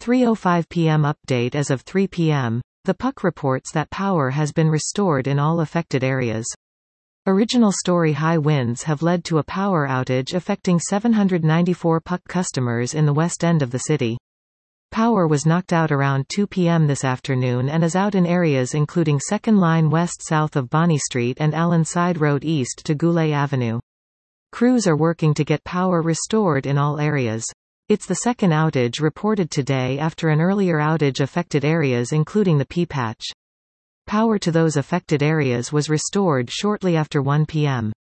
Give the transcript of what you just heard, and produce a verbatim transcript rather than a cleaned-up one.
three oh five p m Update as of three p m The P U C reports that power has been restored in all affected areas. Original story high winds have led to a power outage affecting seven hundred ninety-four P U C customers in the west end of the city. Power was knocked out around two p m this afternoon and is out in areas including second Line west south of Bonnie Street and Allen Side Road east to Goulet Avenue. Crews are working to get power restored in all areas. It's the second outage reported today after an earlier outage affected areas including the P-Patch. Power to those affected areas was restored shortly after one p m